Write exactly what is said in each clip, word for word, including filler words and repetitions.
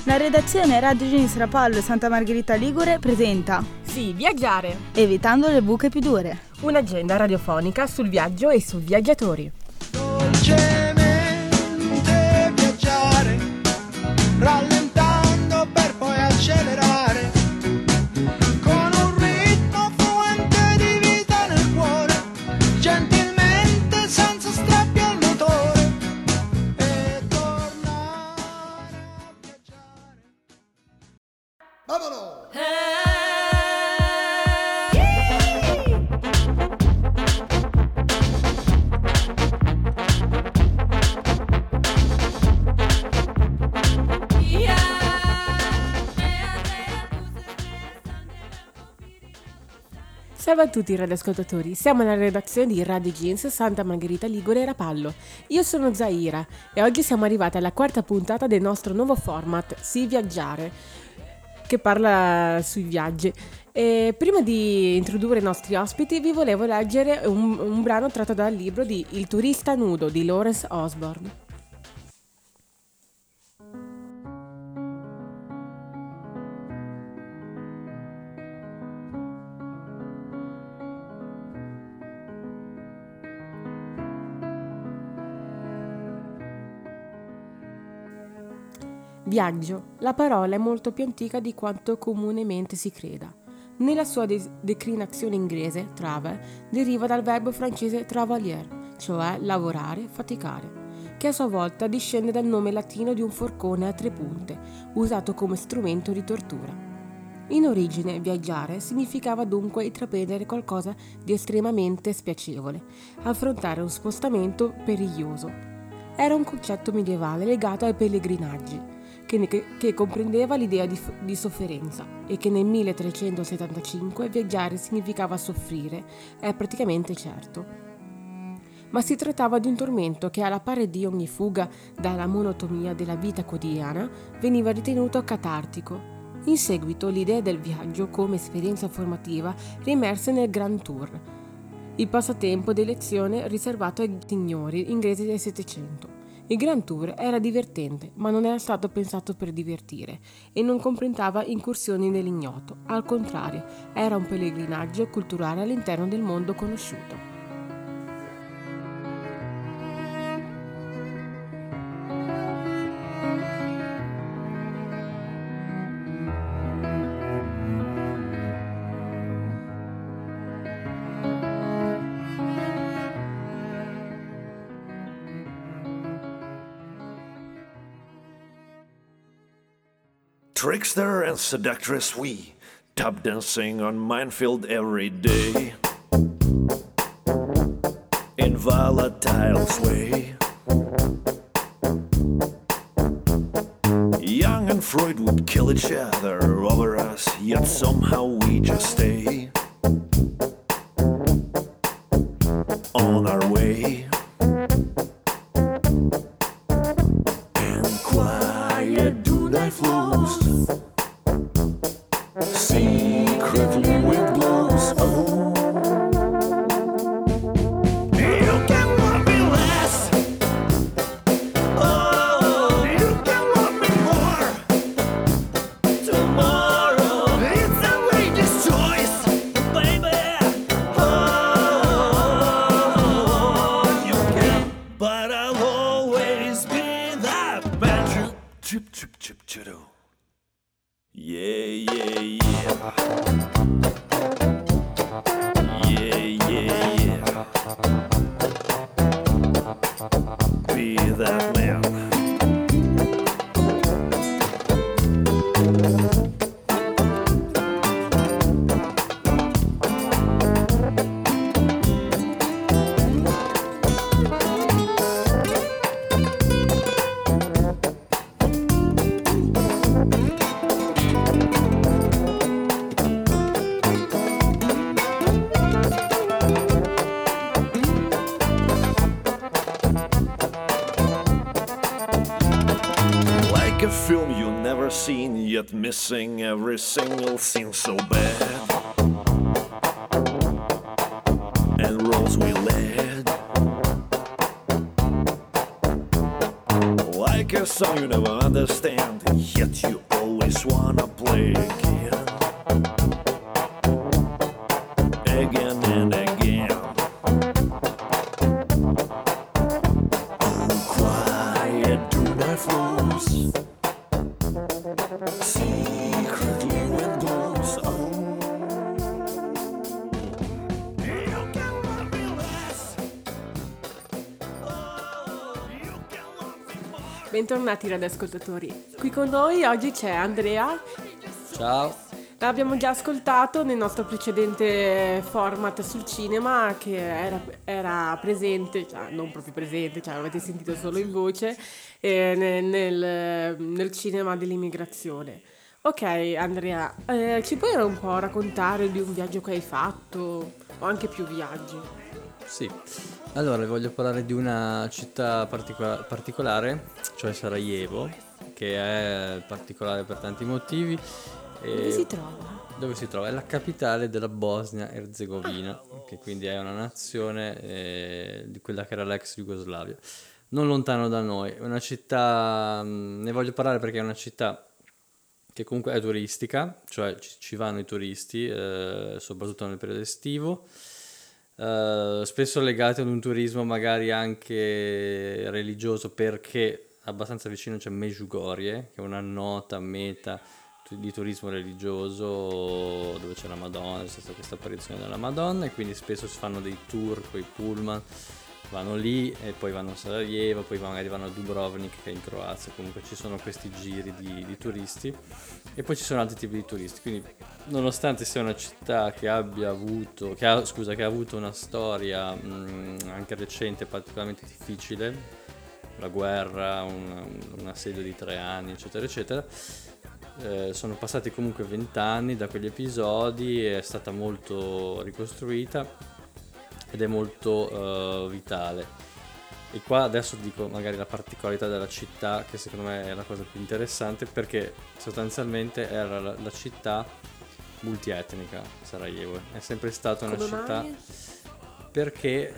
La redazione Radio Jeans Rapallo e Santa Margherita Ligure presenta Sì, viaggiare! Evitando le buche più dure. Un'agenda radiofonica sul viaggio e sui viaggiatori. Dolcemente viaggiare, rallentando per poi accelerare, con un ritmo fluente di vita nel cuore, gentilmente senza strappi al motore, e tornare a viaggiare. Vámonos! Salve a tutti radioascoltatori, siamo alla redazione di Radio Jeans Santa Margherita Ligure e Rapallo. Io sono Zaira e oggi siamo arrivati alla quarta puntata del nostro nuovo format Sì Viaggiare, che parla sui viaggi. E prima di introdurre i nostri ospiti vi volevo leggere un, un brano tratto dal libro di Il turista nudo di Lawrence Osborne. Viaggio. La parola è molto più antica di quanto comunemente si creda. Nella sua de- declinazione inglese, travel, deriva dal verbo francese travailler, cioè lavorare, faticare, che a sua volta discende dal nome latino di un forcone a tre punte, usato come strumento di tortura. In origine, viaggiare significava dunque intraprendere qualcosa di estremamente spiacevole, affrontare un spostamento periglioso. Era un concetto medievale legato ai pellegrinaggi, Che, che comprendeva l'idea di, di sofferenza e che nel milletrecentosettantacinque viaggiare significava soffrire, è praticamente certo. Ma si trattava di un tormento che, alla pari di ogni fuga dalla monotonia della vita quotidiana, veniva ritenuto catartico. In seguito l'idea del viaggio come esperienza formativa riemerse nel Grand Tour, il passatempo d'elezione riservato ai signori inglesi del Settecento. Il Grand Tour era divertente, ma non era stato pensato per divertire e non comprendeva incursioni nell'ignoto. Al contrario, era un pellegrinaggio culturale all'interno del mondo conosciuto. Trickster and seductress we, tap dancing on minefield every day, in volatile sway. Young and Freud would kill each other over us, yet somehow we just stay on our way. And quiet do night flows, secretly wind blows. Oh, you can love me less. Oh, you can love me more. Tomorrow it's a lady's choice, baby. Oh, you can, but I'll always be that bad. Trip, trip, trip, trip, trip. Yeah, yeah, yeah. Yeah, yeah, yeah. Be that man. Like a film you never seen, yet missing every single scene so bad, and roads we led. Like make a song you never understand, yet you always wanna play again, again and again. Oh, quiet, do not lose, secretly with blues. Oh, you can love me less. Oh, you can love me more. Bentornati radioascoltatori. Qui con noi oggi c'è Andrea. Ciao. L'abbiamo già ascoltato nel nostro precedente format sul cinema, che era, era presente, cioè non proprio presente, cioè l'avete sentito solo in voce, eh, nel, nel, nel cinema dell'immigrazione. Ok Andrea, eh, ci puoi un po' raccontare di un viaggio che hai fatto, o anche più viaggi? Sì. Allora, voglio parlare di una città particola- particolare, cioè Sarajevo, che è particolare per tanti motivi. Dove E si trova? dove si trova? È la capitale della Bosnia-Erzegovina, che quindi è una nazione eh, di quella che era l'ex Jugoslavia, non lontano da noi. È una città, mh, ne voglio parlare perché è una città che comunque è turistica, cioè ci, ci vanno i turisti, eh, soprattutto nel periodo estivo, eh, spesso legati ad un turismo magari anche religioso, perché abbastanza vicino c'è Medjugorje, che è una nota meta di turismo religioso, dove c'è la Madonna, c'è stata questa apparizione della Madonna, e quindi spesso si fanno dei tour con i pullman, vanno lì e poi vanno a Sarajevo, poi magari vanno a Dubrovnik, che è in Croazia. Comunque ci sono questi giri di, di turisti, e poi ci sono altri tipi di turisti. Quindi, nonostante sia una città che abbia avuto che ha, scusa, che ha avuto una storia mh, anche recente particolarmente difficile, la guerra, un, un assedio di tre anni, eccetera eccetera, Eh, sono passati comunque vent'anni da quegli episodi, è stata molto ricostruita ed è molto uh, vitale. E qua adesso dico magari la particolarità della città, che secondo me è la cosa più interessante, perché sostanzialmente era la, la città multietnica. Sarajevo è sempre stata una Come città mai? perché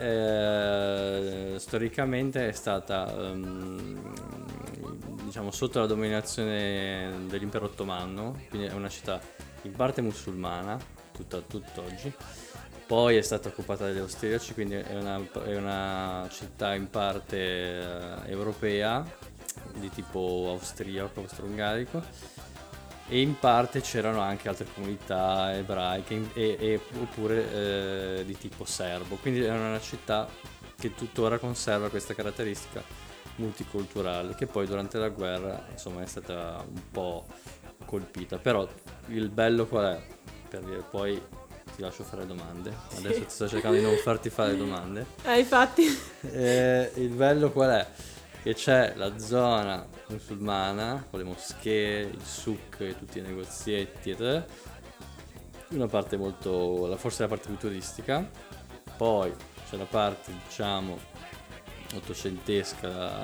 eh, storicamente è stata um, diciamo sotto la dominazione dell'impero ottomano, quindi è una città in parte musulmana tutta tutt'oggi, poi è stata occupata dagli austriaci, quindi è una, è una città in parte eh, europea, di tipo austriaco, austro-ungarico, e in parte c'erano anche altre comunità ebraiche e, e, oppure eh, di tipo serbo, quindi è una città che tuttora conserva questa caratteristica multiculturale, che poi durante la guerra insomma è stata un po' colpita. Però il bello qual è? Per dire, poi ti lascio fare domande, adesso ti sto cercando di non farti fare domande. Eh, infatti. Eh, il bello qual è? Che c'è la zona musulmana con le moschee, il souk e tutti i negozietti, eccetera. Una parte molto, forse la parte più turistica. Poi c'è la parte, diciamo, ottocentesca,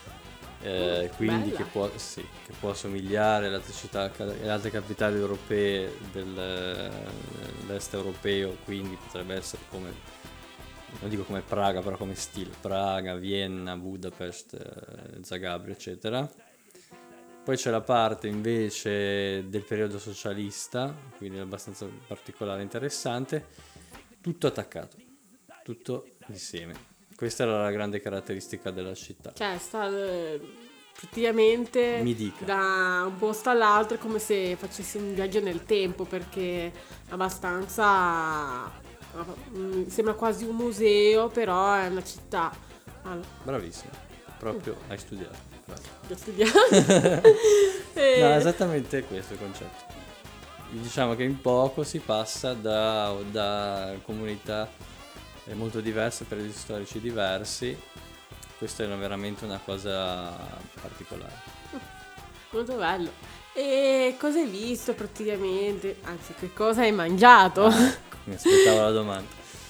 eh, Mm, quindi bella. che può, sì, che può assomigliare alle altre città, alle altre capitali europee del, dell'est europeo, quindi potrebbe essere come, non dico come Praga, però come stile Praga, Vienna, Budapest, eh, Zagabria, eccetera. Poi c'è la parte invece del periodo socialista, quindi abbastanza particolare e interessante, tutto attaccato, tutto insieme. Questa era la grande caratteristica della città. Cioè, sta eh, praticamente Mi dica. da un posto all'altro, è come se facessi un viaggio nel tempo, perché abbastanza mm, sembra quasi un museo, però è una città. Allora, Bravissimo, proprio hai studiato. Bravo. da studiare. E- No, esattamente questo il concetto. Diciamo che in poco si passa da, da comunità eh, molto diverse, periodi storici diversi. Questo è veramente una cosa particolare. Molto bello. E cosa hai visto praticamente? Anzi, che cosa hai mangiato? Mi aspettavo la domanda.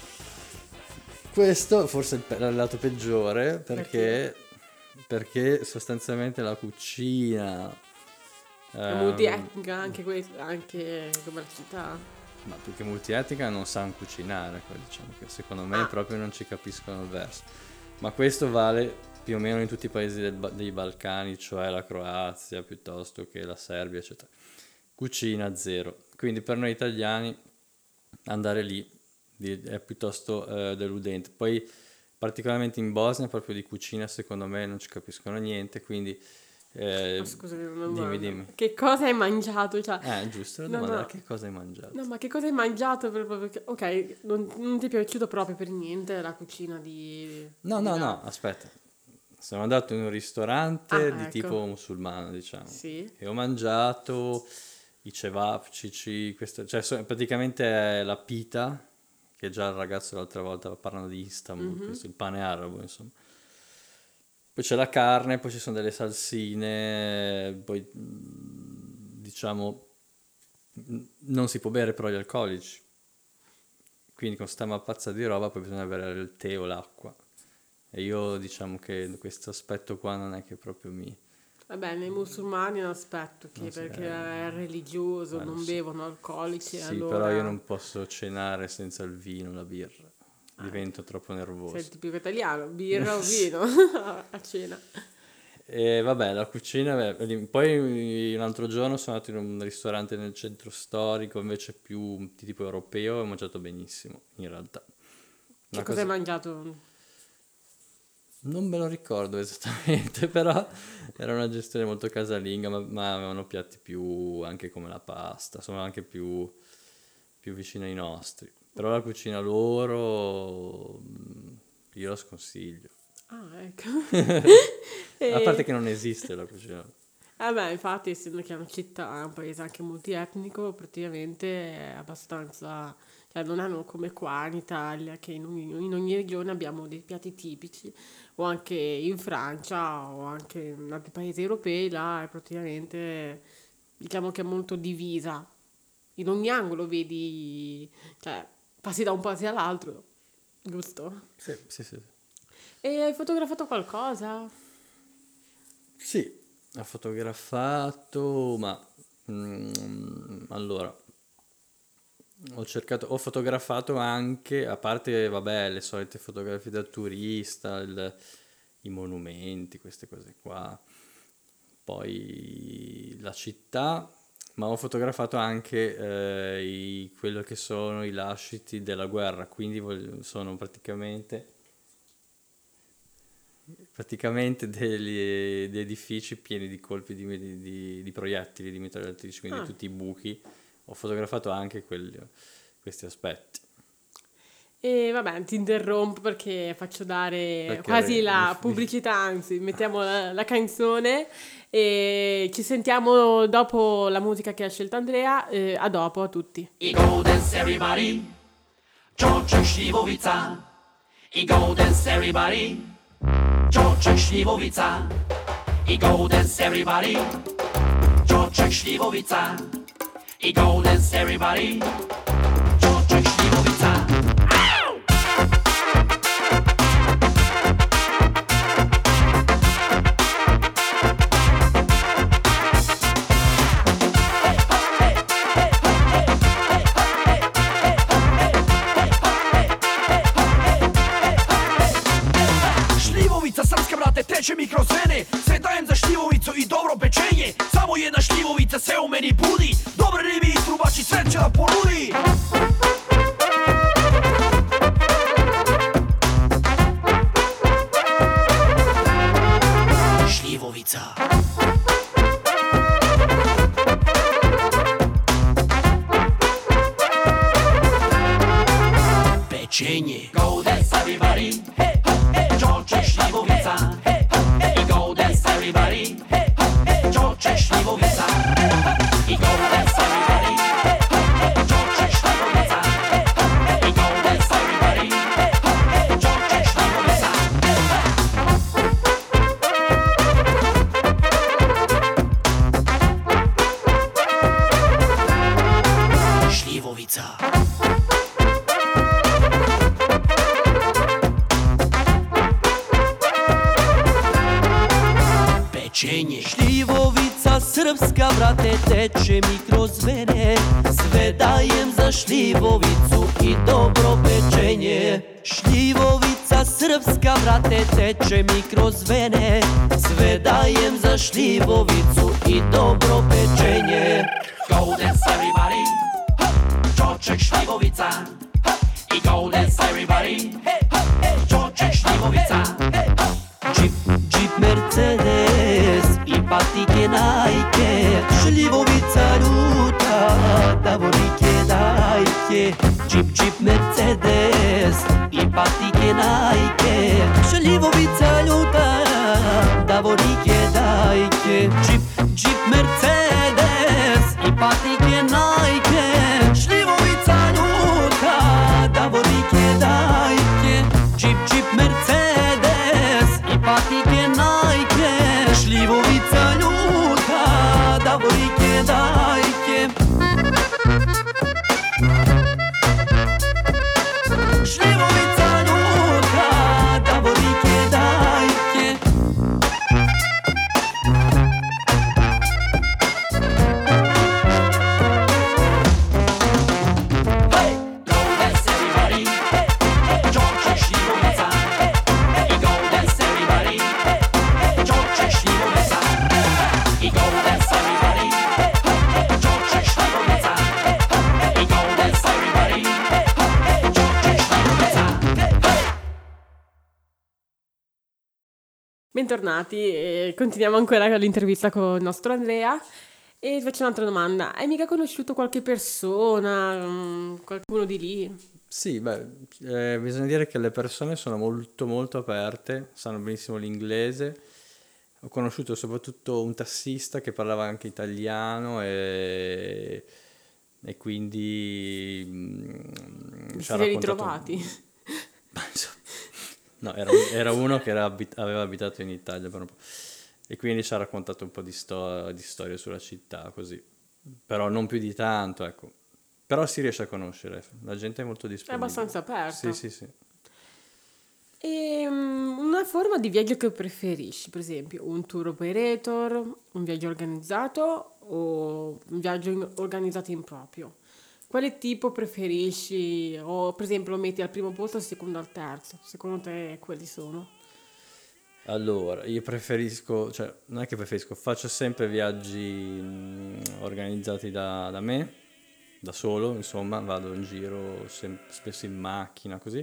Questo forse è il pe- il lato peggiore, perché, perché sostanzialmente la cucina È ehm, multietnica anche questo, anche come la città. ma più che multietnica non sanno cucinare, poi diciamo che secondo me Ah. proprio non ci capiscono il verso. Ma questo vale più o meno in tutti i paesi del, dei Balcani, cioè la Croazia piuttosto che la Serbia, eccetera. Cucina zero. Quindi per noi italiani andare lì è piuttosto eh, deludente. Poi particolarmente in Bosnia proprio di cucina secondo me non ci capiscono niente, quindi eh, Ma scusami, una domanda. dimmi dimmi. Che cosa hai mangiato? Cioè, Eh, giusto, la no, domanda no. era che cosa hai mangiato? No, ma che cosa hai mangiato? Per, perché, ok, non, non ti è piaciuto proprio per niente la cucina di... No, di no, là? no, aspetta. Sono andato in un ristorante Ah, di ecco. tipo musulmano, diciamo. Sì. E ho mangiato i cevapcici, questo, cioè so- praticamente è la pita, che già il ragazzo l'altra volta parlando di Istanbul, Mhm. questo, il pane arabo, insomma. Poi c'è la carne, poi ci sono delle salsine, poi mh, diciamo mh, non si può bere però gli alcolici. Quindi con sta mappazza di roba poi bisogna bere il tè o l'acqua. E io diciamo che questo aspetto qua non è che proprio mi... Vabbè, nei musulmani è un aspetto che Non so, perché eh, è religioso, eh, lo non so. bevono alcolici, Sì, allora però io non posso cenare senza il vino, la birra. Divento troppo nervoso. sei tipico italiano, birra o vino a cena. E vabbè, la cucina... beh, lì- poi un altro giorno sono andato in un ristorante nel centro storico, invece più di tipo europeo, e ho mangiato benissimo, in realtà. Che Una cosa hai cosa- mangiato? Non me lo ricordo esattamente, però era una gestione molto casalinga, ma, ma avevano piatti più anche come la pasta, insomma anche più, più vicini ai nostri. Però la cucina loro mh, io la sconsiglio. Ah, ecco. A parte E- che non esiste la cucina. Vabbè, infatti, essendo che è una città, è un paese anche multietnico, praticamente è abbastanza... Cioè, non hanno come qua in Italia, che in ogni, in ogni regione abbiamo dei piatti tipici, o anche in Francia, o anche in altri paesi europei, là è praticamente, diciamo che è molto divisa. In ogni angolo vedi, cioè, passi da un paese all'altro, giusto? Sì, sì, sì. E hai fotografato qualcosa? Sì, ho fotografato, ma mm, allora ho cercato, ho fotografato anche, a parte, vabbè, le solite fotografie da turista, il- i monumenti, queste cose qua, poi la città, ma ho fotografato anche eh, i- quello che sono i lasciti della guerra, quindi voglio- sono praticamente praticamente degli, di edifici pieni di colpi di, di- di- di proiettili, di mitragliatrici, quindi Ah. tutti i buchi. Ho fotografato anche quelli- questi aspetti. E vabbè, ti interrompo perché faccio dare Perché quasi re- la mi- pubblicità, anzi, mettiamo la, la canzone e ci sentiamo dopo la musica che ha scelto Andrea. Eh, a dopo a tutti. I go dance everybody, George Śliwowica. I go dance everybody, George Śliwowica. I go dance everybody, George Śliwowica. I go dance everybody, George Śliwowica. Šljivovica, srpska brate, teče mi kroz vene. Sve dajem za šljivovicu i dobro pečenje. Samo jedna šljivovica se u meni budi. Dobre ribi i trubači, sve će da ponudi. Šljivovica. Pečenje. Go dance everybody, hey, hey, George Śliwowica. Hey, hey, go dance everybody, hey, hey, George Śliwowica. I go dance everybody, hey, hey, George Śliwowica. I go dance everybody, hey, hey, George Śliwowica. Śliwowica. Pečenje. Šljivovica srpska, brate, teče mi kroz vene. Sve dajem za šljivovicu i dobro pečenje. Šljivovica sa srpska, brate, teče mi kroz vene. Sve dajem za šljivovicu i dobro pečenje. Go dance everybody, Čoček šljivovica. I go dance everybody, Čoček šljivovica. Jeep, Jeep Mercedes i patike Nike. Šljivovica ljuta, Davorike dajke. Jeep, Jeep Mercedes i patike Nike. Šljivovica ljuta, Davorike dajke. Jeep, Jeep Mercedes i patike Nike. Šljivovica ljuta, Davorike dajke. Jeep, Jeep Mercedes i patike Nike. Šljivovica ljuta, Davorike dajke. Šljivovica ljuta, Davorike dajke. Hey, go dance everybody, Čoček šljivovica. I go dance everybody, Čoček šljivovica. I go dance everybody, Čoček šljivovica. I go dance everybody, Čoček šljivovica. Bentornati, e continuiamo ancora con l'intervista con il nostro Andrea e ti faccio un'altra domanda. Hai mica conosciuto qualche persona, mm, qualcuno di lì? Sì, beh, eh, bisogna dire che le persone sono molto molto aperte, sanno benissimo l'inglese. Ho conosciuto soprattutto un tassista che parlava anche italiano e, e quindi mm, Vi ci ha siete raccontato- ritrovati? Ma insomma, no, era, era uno che era abit- aveva abitato in Italia per un po'. E quindi ci ha raccontato un po' di, sto- di storie sulla città, così. Però non più di tanto, ecco. Però si riesce a conoscere, la gente è molto È disponibile. abbastanza aperta. Sì, sì, sì. E mm, una forma di viaggio che preferisci, per esempio, un tour operator, un viaggio organizzato o un viaggio in- organizzato in proprio? Quale tipo preferisci? O per esempio lo metti al primo posto, al secondo, al terzo? Secondo te quali sono? Allora, io preferisco, cioè, non è che preferisco, faccio sempre viaggi mh, organizzati da, da me, da solo, insomma, vado in giro sem- spesso in macchina, così.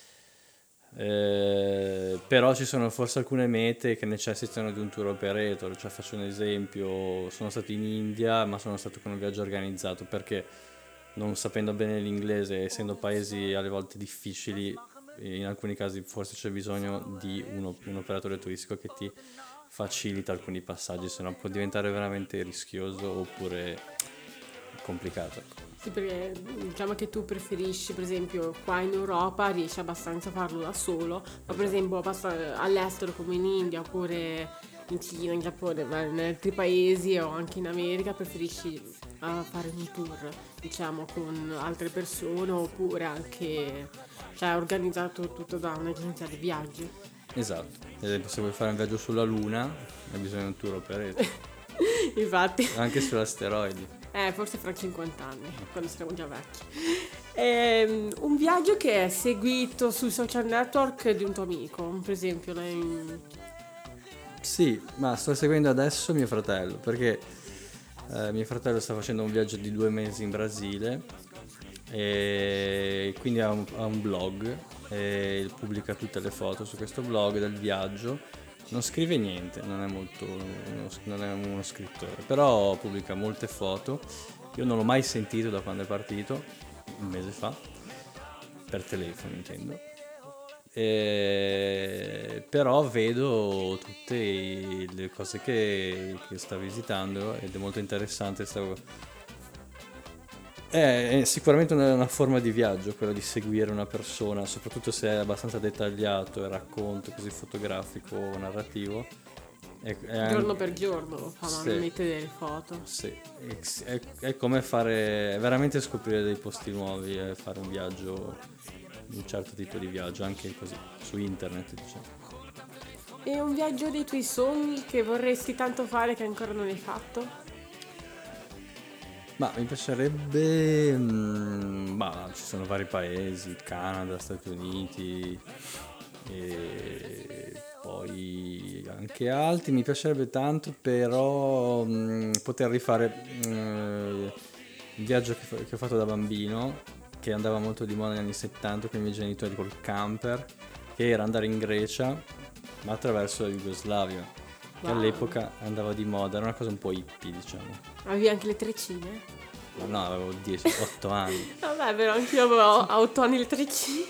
Eh, però ci sono forse alcune mete che necessitano di un tour operator, cioè faccio un esempio, sono stato in India, ma sono stato con un viaggio organizzato perché non sapendo bene l'inglese, essendo paesi alle volte difficili, in alcuni casi forse c'è bisogno di uno- un operatore turistico che ti facilita alcuni passaggi, se no può diventare veramente rischioso oppure complicato. Sì, perché diciamo che tu preferisci, per esempio, qua in Europa riesci abbastanza a farlo da solo, ma per esempio abbast- all'estero come in India oppure in Cina, in Giappone, ma in altri paesi o anche in America preferisci eh, fare un tour, diciamo, con altre persone oppure anche, cioè, organizzato tutto da un'agenzia di viaggi. Esatto, ad esempio se vuoi fare un viaggio sulla Luna hai bisogno di un tour operator, Infatti, anche sull'asteroidi. eh, forse fra cinquanta anni, quando saremo già vecchi. Ehm, un viaggio che è seguito sui social network di un tuo amico, per esempio, lei... Sì, ma sto seguendo adesso mio fratello perché eh, mio fratello sta facendo un viaggio di due mesi in Brasile e quindi ha un, ha un blog e pubblica tutte le foto su questo blog del viaggio. Non scrive niente, non è molto uno, non è uno scrittore, però pubblica molte foto. Io non l'ho mai sentito da quando è partito, un mese fa, per telefono intendo. E, però vedo tutte le cose che, che sta visitando ed è molto interessante. Stavo... È, è sicuramente una, una forma di viaggio quello di seguire una persona, soprattutto se è abbastanza dettagliato il racconto così fotografico o narrativo. È, è giorno anche- per giorno lo fa, Sì. mette delle foto. Sì, è, è- è come fare, è veramente scoprire dei posti nuovi e fare un viaggio, un certo tipo di viaggio, anche così, su internet, diciamo. E un viaggio dei tuoi sogni che vorresti tanto fare che ancora non hai fatto? Ma mi piacerebbe, mm, ma ci sono vari paesi, Canada, Stati Uniti, e poi anche altri. Mi piacerebbe tanto però mh, poter rifare mh, il viaggio che, fa- che ho fatto da bambino, che andava molto di moda negli anni settanta con i miei genitori col camper, che era andare in Grecia ma attraverso la Jugoslavia, che Wow. all'epoca andava di moda, era una cosa un po' hippie, diciamo. Avevi anche le treccine? Ma no, avevo dieci otto anni. Vabbè, però anch'io avevo a otto anni le treccine.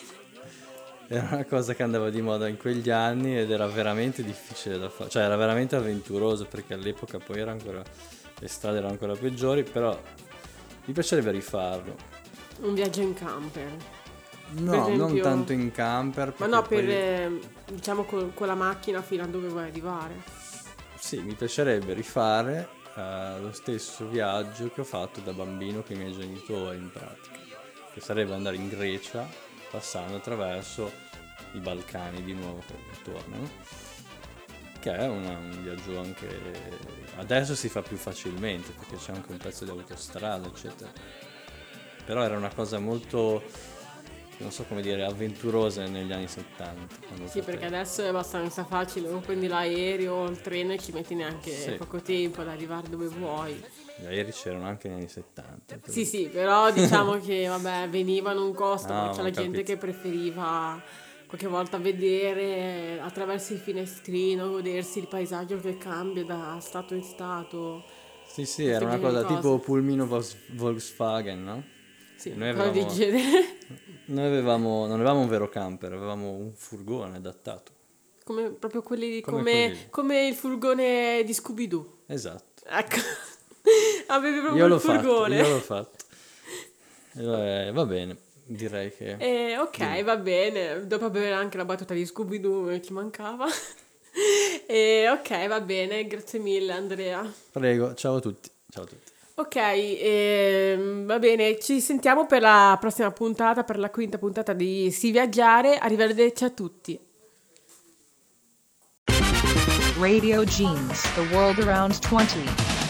Era una cosa che andava di moda in quegli anni ed era veramente difficile da fare, cioè era veramente avventuroso, perché all'epoca poi era ancora, le strade erano ancora peggiori, però mi piacerebbe rifarlo. Un viaggio in camper. No, Per esempio- non tanto in camper. Ma perché no, per poi- eh, diciamo col- con la macchina fino a dove vuoi arrivare. Sì, mi piacerebbe rifare eh, lo stesso viaggio che ho fatto da bambino con i miei genitori, in pratica, che sarebbe andare in Grecia passando attraverso i Balcani di nuovo che tornano, che è una- un viaggio anche adesso si fa più facilmente perché c'è anche un pezzo di autostrada eccetera, però era una cosa molto, non so come dire, avventurosa negli anni settanta quando Sì, ho fatto- perché adesso è abbastanza facile, o prendi l'aereo o il treno e ci metti neanche Sì. poco tempo ad arrivare dove vuoi. gli aerei c'erano anche negli anni settanta. Sì, sì, però diciamo che vabbè, venivano un costo, No, ma c'è ho la gente capito. che preferiva qualche volta vedere attraverso il finestrino, godersi il paesaggio che cambia da stato in stato. Sì, sì, era una genere cosa di tipo cose. pulmino Vos- Volkswagen, no? Sì, Noi cosa di avevamo- genere. Noi avevamo, non avevamo un vero camper, avevamo un furgone adattato. Come proprio quelli, Come come, quelli. come il furgone di Scooby-Doo. Esatto. Ecco, avevi proprio Io l'ho il fatto, furgone. io l'ho fatto. E vabbè, va bene, direi che... Eh, ok, va bene. Dopo avere anche la battuta di Scooby-Doo che ci mancava. E, ok, va bene. Grazie mille, Andrea. Prego, ciao a tutti. Ciao a tutti. Ok, ehm, va bene. Ci sentiamo per la prossima puntata, per la quinta puntata di Si Viaggiare. Arrivederci a tutti. Radio Genes, the world around twenty.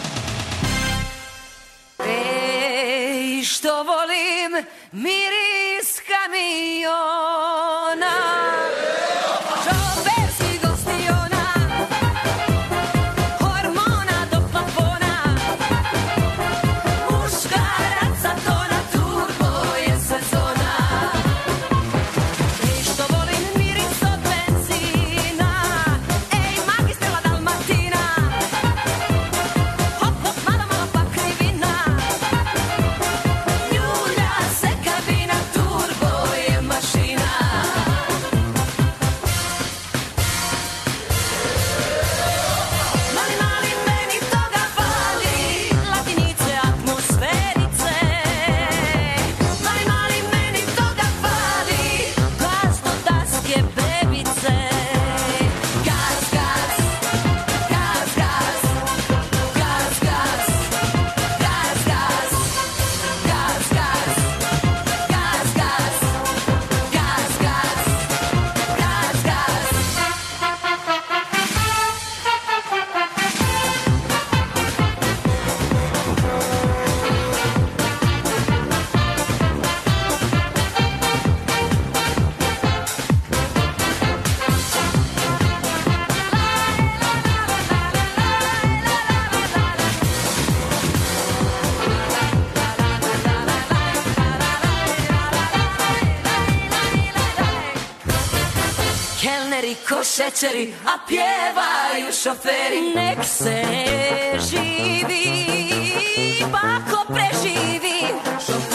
Ej, što volim miris kamiona. Čoverski gostiona, hormona do plafona. Muškaraca tona, turbo je sezona. Ej, što volim miris od benzina. Ej, magistrala Dalmatina. Hop, hop, malo, malo pa krivina. Ljulja se kabina, turbo je mašina. Mali, mali, meni toga fali, latinice, atmosferice. Mali, mali, meni toga fali, glas do daske bebice. Gas, gas, gas, gas, gas, gas, gas, gas, gas, gas, gas, gas, gas, gas, Kelneri ko šećeri, a pjevaju šoferi. Nek se živi, pa ko preživi, šoferi